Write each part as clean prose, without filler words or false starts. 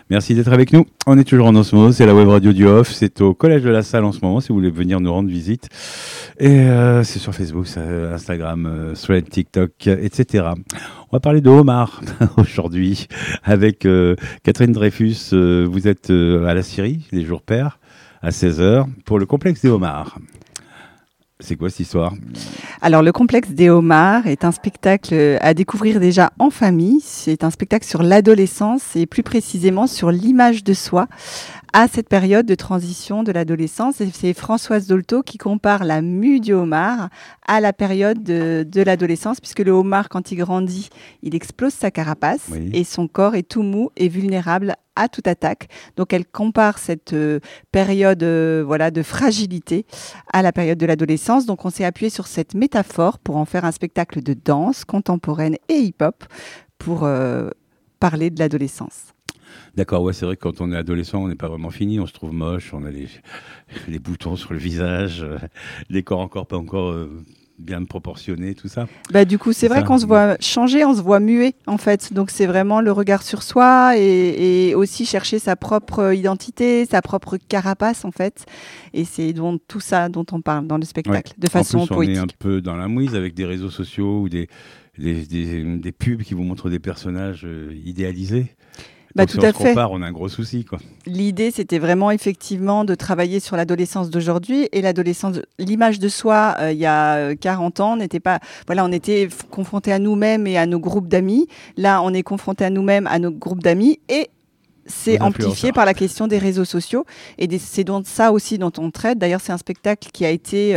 Merci d'être avec nous. On est toujours en Osmose, c'est la web radio du Off. C'est au Collège de la Salle en ce moment, si vous voulez venir nous rendre visite. Et c'est sur Facebook, Instagram, Thread, TikTok, etc. On va parler de homard aujourd'hui avec Catherine Dreyfus. Vous êtes à la Syrie, les jours pairs, à 16h, pour le complexe des homards. C'est quoi cette histoire ? Alors, le complexe des homards est un spectacle à découvrir déjà en famille. C'est un spectacle sur l'adolescence et plus précisément sur l'image de soi à cette période de transition de l'adolescence. Et c'est Françoise Dolto qui compare la mue du homard à la période de l'adolescence, puisque le homard, quand il grandit, il explose sa carapace et son corps est tout mou et vulnérable à toute attaque. Donc, elle compare cette période de fragilité à la période de l'adolescence. Donc, on s'est appuyé sur cette métaphore pour en faire un spectacle de danse contemporaine et hip-hop pour parler de l'adolescence. D'accord, ouais, c'est vrai que quand on est adolescent, on n'est pas vraiment fini, on se trouve moche, on a les boutons sur le visage, les corps encore pas encore bien proportionnés, tout ça. Du coup, c'est vrai qu'on se voit changer, on se voit muet en fait. Donc c'est vraiment le regard sur soi et aussi chercher sa propre identité, sa propre carapace en fait. Et c'est donc tout ça dont on parle dans le spectacle, de façon poétique. On est un peu dans la mouise avec des réseaux sociaux ou des pubs qui vous montrent des personnages idéalisés. Donc, tout si à on se fait. compare, on a un gros souci, quoi. L'idée, c'était vraiment effectivement de travailler sur l'adolescence d'aujourd'hui et l'image de soi il y a 40 ans n'était pas. Voilà, on était confrontés à nous-mêmes et à nos groupes d'amis. Là, on est confrontés à nous-mêmes, à nos groupes d'amis et c'est amplifié par la question des réseaux sociaux et c'est donc ça aussi dont on traite. D'ailleurs, c'est un spectacle qui a été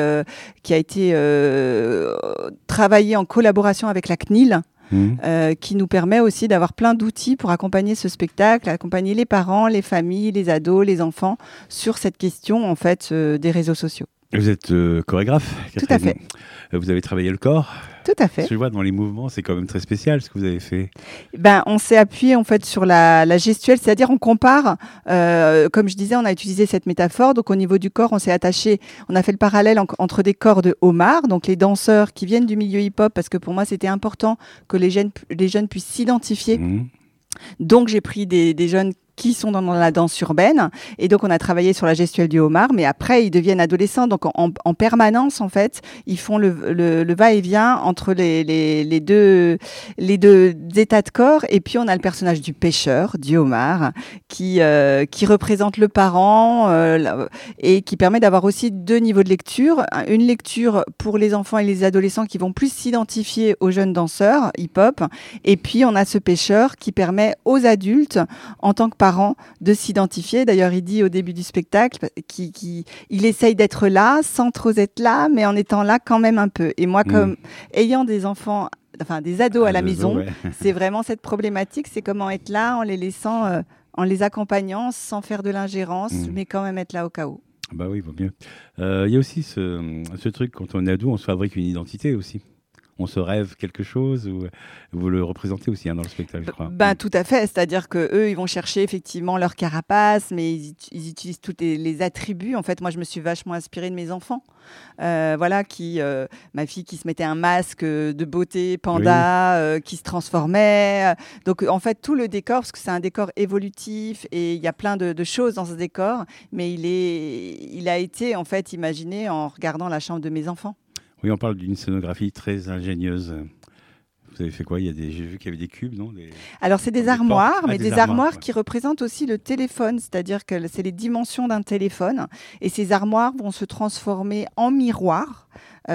travaillé en collaboration avec la CNIL. Qui nous permet aussi d'avoir plein d'outils pour accompagner ce spectacle, accompagner les parents, les familles, les ados, les enfants sur cette question en fait des réseaux sociaux. Vous êtes chorégraphe, Catherine. Tout à fait. Vous avez travaillé le corps. Tout à fait. Ce que je vois dans les mouvements, c'est quand même très spécial ce que vous avez fait. On s'est appuyé en fait sur la gestuelle, c'est-à-dire on compare. Comme je disais, on a utilisé cette métaphore. Donc au niveau du corps, on s'est attaché. On a fait le parallèle entre des corps de homards, donc les danseurs qui viennent du milieu hip-hop, parce que pour moi c'était important que les jeunes puissent s'identifier. Donc j'ai pris des jeunes qui sont dans la danse urbaine et donc on a travaillé sur la gestuelle du homard, mais après ils deviennent adolescents, donc en permanence en fait ils font le va-et-vient entre les deux états de corps. Et puis on a le personnage du pêcheur, du homard, qui représente le parent et qui permet d'avoir aussi deux niveaux de lecture, une lecture pour les enfants et les adolescents qui vont plus s'identifier aux jeunes danseurs hip-hop, et puis on a ce pêcheur qui permet aux adultes en tant que parents de s'identifier. D'ailleurs, il dit au début du spectacle qu'il essaye d'être là, sans trop être là, mais en étant là quand même un peu. Et moi, comme ayant des enfants, enfin des ados à la maison, c'est vraiment cette problématique, c'est comment être là en les laissant, en les accompagnant, sans faire de l'ingérence, mais quand même être là au cas où. Bah oui, il vaut mieux. Il y a aussi ce truc, quand on est ado, on se fabrique une identité aussi. On se rêve quelque chose, ou vous le représentez aussi dans le spectacle, je crois. Tout à fait, c'est-à-dire qu'eux, ils vont chercher effectivement leur carapace, mais ils utilisent tous les attributs. En fait, moi, je me suis vachement inspirée de mes enfants. Ma fille qui se mettait un masque de beauté panda, qui se transformait. Donc, en fait, tout le décor, parce que c'est un décor évolutif et il y a plein de choses dans ce décor, mais il a été en fait imaginé en regardant la chambre de mes enfants. Oui, on parle d'une scénographie très ingénieuse. Vous avez fait quoi ? J'ai vu qu'il y avait des cubes, non ? Alors, c'est des armoires, mais des armoires qui représentent aussi le téléphone, c'est-à-dire que c'est les dimensions d'un téléphone. Et ces armoires vont se transformer en miroirs.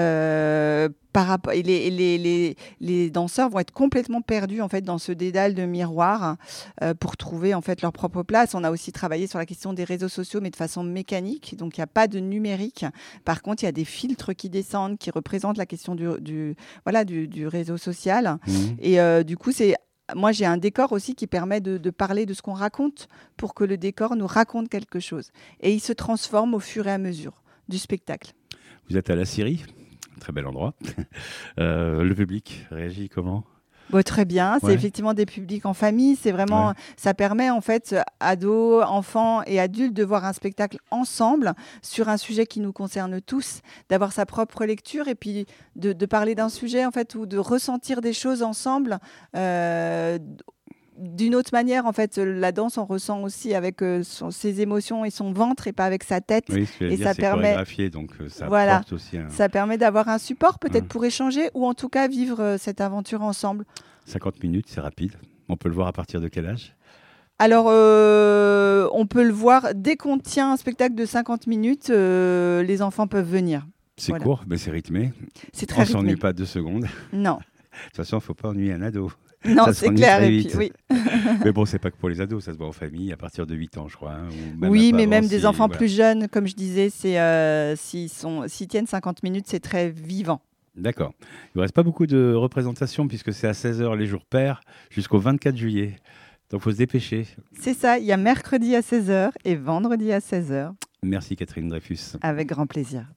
Et les danseurs vont être complètement perdus en fait dans ce dédale de miroirs pour trouver en fait leur propre place. On a aussi travaillé sur la question des réseaux sociaux, mais de façon mécanique, donc il n'y a pas de numérique. Par contre, il y a des filtres qui descendent, qui représentent la question du réseau social. Et du coup, moi, j'ai un décor aussi qui permet de parler de ce qu'on raconte pour que le décor nous raconte quelque chose. Et il se transforme au fur et à mesure du spectacle. Vous êtes à la Syrie, très bel endroit. Le public réagit comment ? Très bien, c'est effectivement des publics en famille, c'est vraiment, ça permet en fait ados, enfants et adultes de voir un spectacle ensemble sur un sujet qui nous concerne tous, d'avoir sa propre lecture et puis de parler d'un sujet en fait ou de ressentir des choses ensemble d'une autre manière, en fait, la danse, on ressent aussi avec ses émotions et son ventre et pas avec sa tête. Oui, ce que je veux Et dire, ça c'est permet, chorégraphié, donc ça voilà, apporte aussi ça permet d'avoir un support peut-être un- pour échanger ou en tout cas vivre cette aventure ensemble. 50 minutes, c'est rapide. On peut le voir à partir de quel âge? Alors, on peut le voir dès qu'on tient un spectacle de 50 minutes, les enfants peuvent venir. C'est Voilà. court, mais c'est rythmé. C'est très On s'ennuie rythmé. pas 2 secondes. Non, De toute façon, il ne faut pas ennuyer un ado. non, Ça c'est s'ennuie clair. très Et puis, vite. oui. Mais bon, c'est pas que pour les ados, ça se voit en famille à partir de 8 ans, je crois. Ou même Oui, un peu mais avant, même des enfants voilà. plus jeunes, comme je disais, s'ils tiennent 50 minutes, c'est très vivant. D'accord. Il ne reste pas beaucoup de représentations puisque c'est à 16h les jours pairs jusqu'au 24 juillet. Donc, il faut se dépêcher. C'est ça, il y a mercredi à 16h et vendredi à 16h, Merci Catherine Dreyfus. avec grand plaisir.